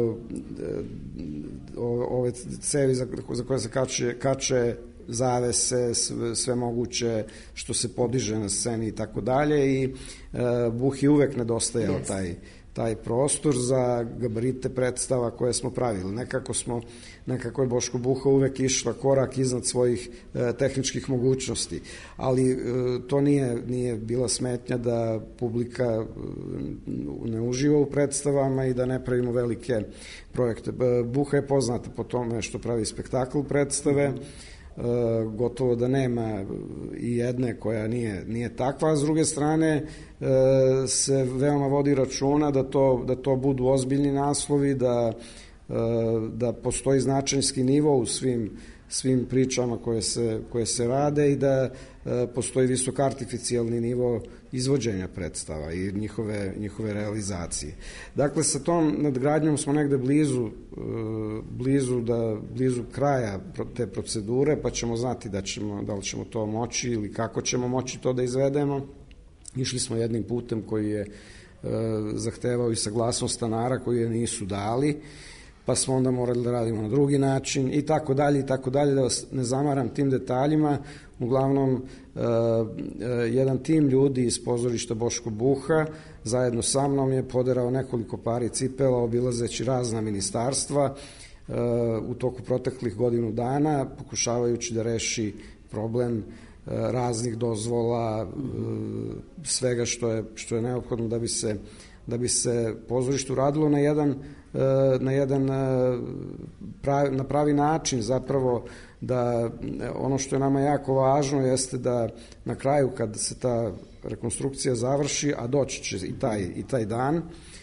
ove cevi za, za koje se kače, kače zavese, sve, sve moguće što se podiže na sceni i tako dalje, i Buhi uvek nedostajao yes. taj taj prostor za gabarite predstava koje smo pravili. Nekako smo, nekako je Boško Buha uvek išla korak iznad svojih e, tehničkih mogućnosti, ali e, to nije, nije bila smetnja da publika e, ne uživa u predstavama i da ne pravimo velike projekte. E, Buha je poznata po tome što pravi spektakl predstave, E, gotovo da nema i jedne koja nije, nije takva, a s druge strane e, se veoma vodi računa da to, da to budu ozbiljni naslovi, da, e, da postoji značajski nivo u svim, svim pričama koje se, koje se rade i da e, postoji visok artificijalni nivo izvođenja predstava i njihove, njihove realizacije. Dakle, sa tom nadgradnjom smo negde blizu, blizu, da, blizu kraja te procedure, pa ćemo znati da, ćemo, da li ćemo to moći ili kako ćemo moći to da izvedemo. Išli smo jednim putem koji je e, zahtevao i saglasnost stanara koji je nisu dali, pa smo onda morali da radimo na drugi način i tako dalje i tako dalje, da vas ne zamaram tim detaljima. Uglavnom, uh, uh, jedan tim ljudi iz pozorišta Boško Buha zajedno sa mnom je poderao nekoliko pari cipela obilazeći razna ministarstva uh, u toku proteklih godinu dana, pokušavajući da reši problem uh, raznih dozvola, uh, svega što je, što je neophodno da bi se da bi se pozorište uradilo na jedan, na jedan pravi, na pravi način, zapravo da ono što je nama jako važno jeste da na kraju kad se ta rekonstrukcija završi, a doći će i taj, i taj dan,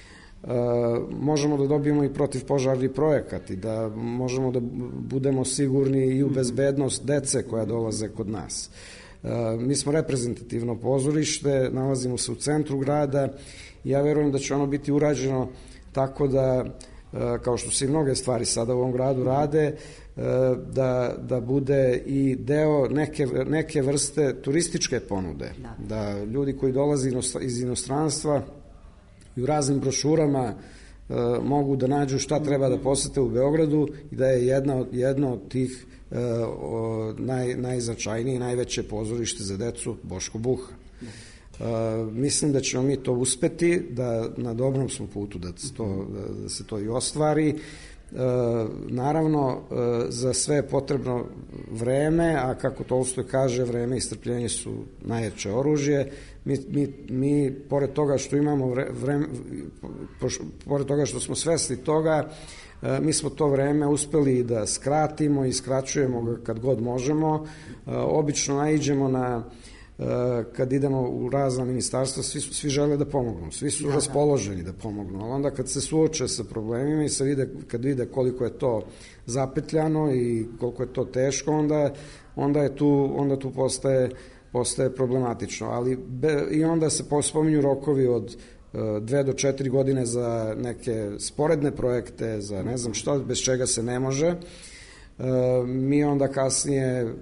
možemo da dobijemo i protivpožarni projekat i da možemo da budemo sigurni i u bezbednost dece koja dolaze kod nas. Mi smo reprezentativno pozorište, nalazimo se u centru grada. Ja verujem da će ono biti urađeno tako da, kao što se i mnoge stvari sada u ovom gradu rade, da, da bude i deo neke, neke vrste turističke ponude. Da. Da ljudi koji dolaze iz inostranstva i u raznim brošurama mogu da nađu šta treba da posete u Beogradu i da je jedna, jedno od tih naj, najznačajnije i najveće pozorište za decu Boško Buha. Uh, mislim da ćemo mi to uspeti, da na dobrom smo putu da, to, da se to i ostvari. Uh, naravno, uh, za sve je potrebno vreme, a kako Tolstoj kaže, vreme i strpljenje su najjače oružje. Mi, mi, mi pored toga što imamo vreme, pored toga što smo svesni toga, uh, mi smo to vreme uspeli da skratimo i skraćujemo ga kad god možemo. Uh, obično naiđemo na kad idemo u razna ministarstva, svi, svi žele da pomognu, svi su da, raspoloženi da. da pomognu, ali onda kad se suoče sa problemima i se vide, kad vide koliko je to zapetljano i koliko je to teško, onda, onda je tu, onda tu postaje, postaje problematično, ali be, i onda se spominju rokovi od dve do četiri godine za neke sporedne projekte, za ne znam šta, bez čega se ne može. Mi onda kasnije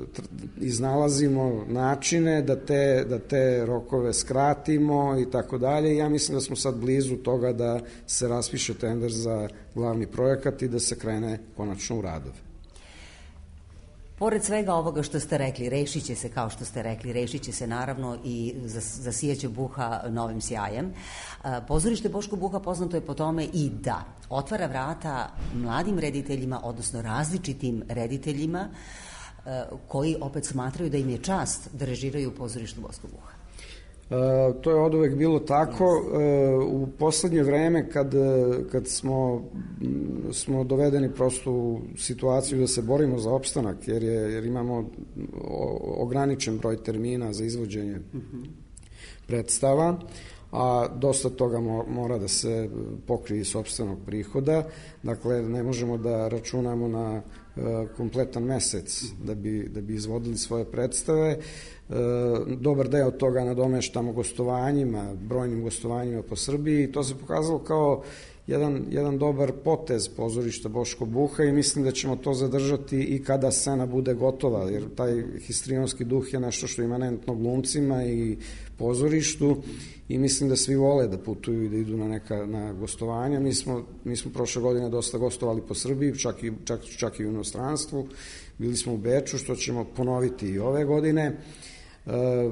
iznalazimo načine da te, da te rokove skratimo i tako dalje. Ja mislim da smo sad blizu toga da se raspiše tender za glavni projekat i da se krene konačno u radove. Pored svega ovoga što ste rekli, rešit će se, kao što ste rekli, rešit će se naravno i zasijaće Buha novim sjajem. Pozorište Boško Buha poznato je po tome i da otvara vrata mladim rediteljima, odnosno različitim rediteljima koji opet smatraju da im je čast da režiraju u pozorištu Boško Buha. E, to je od uvek bilo tako. E, u poslednje vreme kad, kad smo, smo dovedeni prosto u situaciju da se borimo za opstanak, jer, je, jer imamo ograničen broj termina za izvođenje predstava, a dosta toga mora da se pokrije iz sopstvenog prihoda. Dakle, ne možemo da računamo na kompletan mesec da bi, da bi izvodili svoje predstave. Dobar deo toga nadomeštamo gostovanjima, brojnim gostovanjima po Srbiji i to se pokazalo kao jedan, jedan dobar potez pozorišta Boško Buha i mislim da ćemo to zadržati i kada scena bude gotova, jer taj histrionski duh je nešto što je imanentno glumcima i pozorištu i mislim da svi vole da putuju i da idu na neka na gostovanja. Mi smo, mi smo prošle godine dosta gostovali po Srbiji, čak i, čak, čak i u inostranstvu. Bili smo u Beču, što ćemo ponoviti i ove godine. E, e,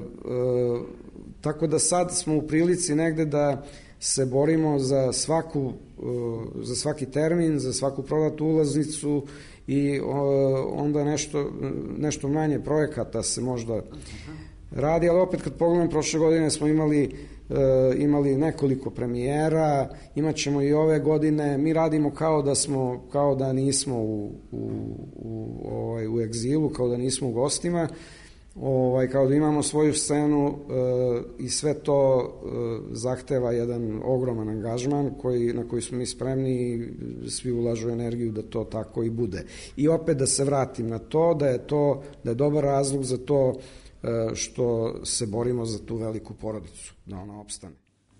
tako da sad smo u prilici negde da se borimo za svaku, za svaki termin, za svaku prodatu ulaznicu i onda nešto, nešto manje projekata se možda radi, ali opet kad pogledam, prošle godine smo imali, imali nekoliko premijera, imat ćemo i ove godine, mi radimo kao da smo, kao da nismo u, u, u, ovaj, u egzilu, kao da nismo u gostima, Ovaj, kao da imamo svoju scenu e, i sve to e, zahteva jedan ogroman angažman koji, na koji smo mi spremni i svi ulažu energiju da to tako i bude. I opet da se vratim na to, da je to, da je dobar razlog za to e, što se borimo za tu veliku porodicu, da ona opstane.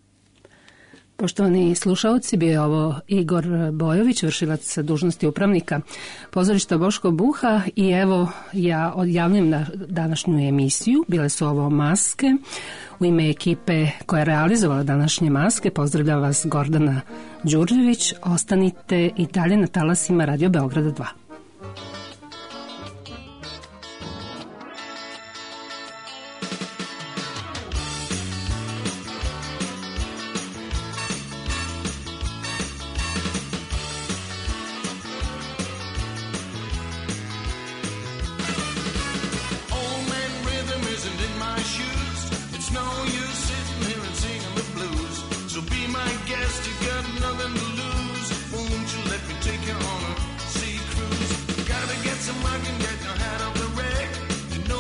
Poštovani slušalci, bio je ovo Igor Bojović, vršilac dužnosti upravnika pozorišta Boško Buha i evo ja odjavljam na današnju emisiju. Bile su ovo maske. U ime ekipe koja je realizovala današnje maske pozdravlja vas Gordana Đurđević. Ostanite i dalje na talasima Radio Beograda dva.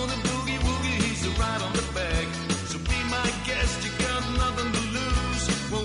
Won't